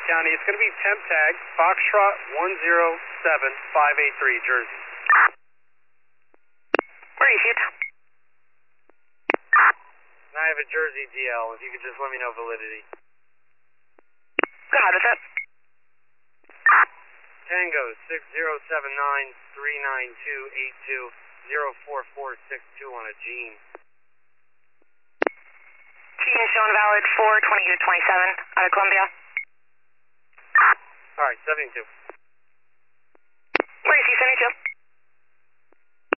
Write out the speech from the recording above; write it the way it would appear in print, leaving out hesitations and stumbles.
County. It's going to be temp tag, Foxtrot 107583, Jersey. Where are you, Chief? And I have a Jersey DL, if you could just let me know validity. Go ahead with it. Tango 6079-39282-04462 on a Gene. Gene shown valid 4/22/27 out of Columbia. Alright, 72. Where is he, 72?